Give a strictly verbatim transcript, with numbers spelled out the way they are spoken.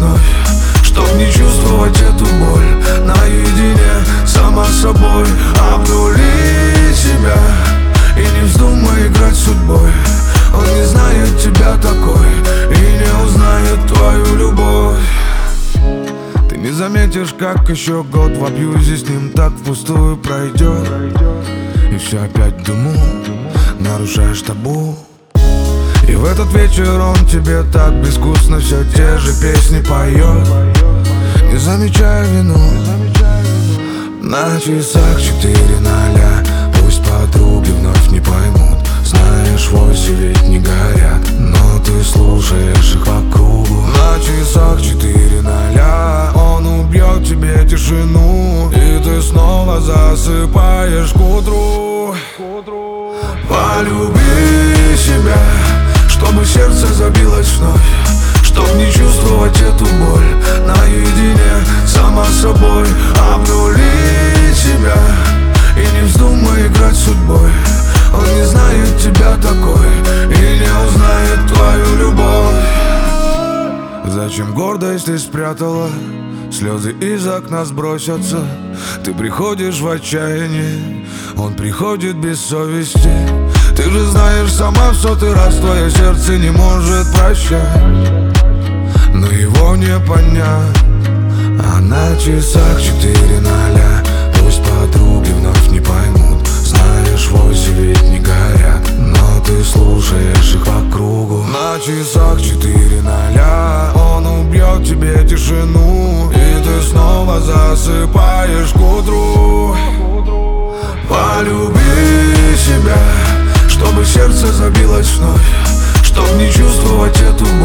вновь, чтоб не чувствовать эту боль. Наедине, сама с собой, обнули себя и не вздумай играть с судьбой. Он не знает тебя такой и не узнает твою любовь. Ты не заметишь, как еще год в абьюзе с ним так впустую пройдет. И все опять в дыму, нарушаешь табу. И в этот вечер он тебе так безвкусно все те же песни поет, не замечая вину. На часах четыре ноля, пусть подруги вновь не поймут. Знаешь, вовсе ведь не горят, но ты слушаешь их по кругу. На часах четыре ноля, он убьет тебе тишину, и ты снова засыпаешь к утру. Полюби себя, чтобы сердце забилось вновь, чтоб не чувствовать эту боль. Наедине, сама с собой, обнули себя и не вздумай играть с судьбой. Он не знает тебя такой и не узнает твою любовь. Зачем гордость ты спрятала? Слезы из окна сбросятся. Ты приходишь в отчаяние, он приходит без совести. Ты же знаешь сама в сотый раз, твое сердце не может прощать, но его не понять. А на часах четыре ноля, пусть подруги вновь не поймут. Знаешь, вовсе ведь не горят, но ты слушаешь их по кругу. На часах четыре ноля, он убьет тебе тишину, и ты снова засыпаешь к утру. Полюби себя, чтобы сердце забилось вновь, чтоб не чувствовать эту